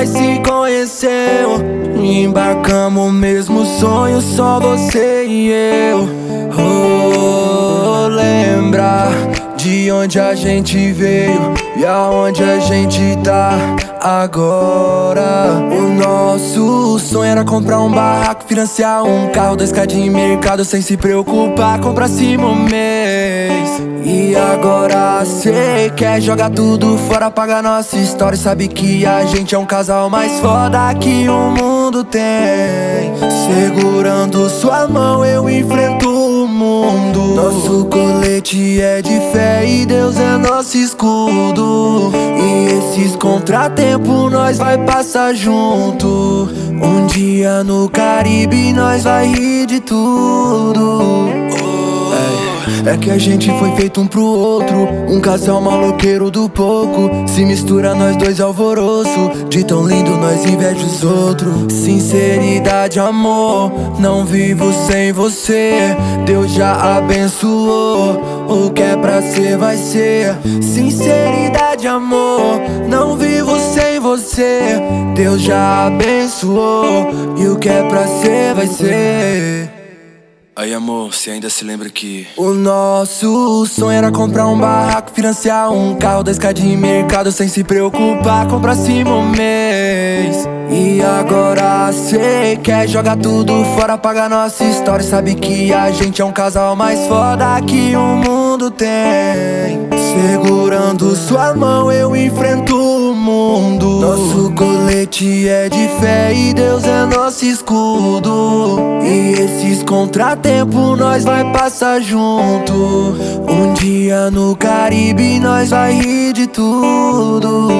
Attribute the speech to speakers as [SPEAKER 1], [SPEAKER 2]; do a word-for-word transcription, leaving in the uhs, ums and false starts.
[SPEAKER 1] nós se conheceu. Embarcamos o mesmo sonho, só você e eu. Oh, lembra de onde a gente veio e aonde a gente tá agora. O nosso sonho era comprar um barraco, financiar um carro, dois K de mercado sem se preocupar com o próximo mês. E agora cê quer jogar tudo fora, apagar nossa história e sabe que a gente é um casal mais foda que o mundo tem. Segurando sua mão eu enfrento o mundo. Nosso colete é de fé e Deus é nosso escudo. E esses contratempos nós vai passar junto. Um dia no Caribe nós vai rir de tudo. É que a gente foi feito um pro outro, um casal maloqueiro do pouco. Se mistura nós dois alvoroço, de tão lindo nós inveja os outros. Sinceridade, amor, não vivo sem você. Deus já abençoou, o que é pra ser vai ser. Sinceridade, amor, não vivo sem você. Deus já abençoou, e o que é pra ser vai ser.
[SPEAKER 2] Aí amor, você ainda se lembra que
[SPEAKER 1] o nosso sonho era comprar um barraco, financiar um carro, dois K de mercado sem se preocupar com o próximo mês. E agora cê quer jogar tudo fora, apagar nossa história e sabe que a gente é um casal mais foda que o mundo tem. Segurando sua mão eu enfrento o mundo. Nosso colete é de fé e Deus é nosso escudo. E esses contratempos nós vai passar junto. Um dia no Caribe nós vai rir de tudo.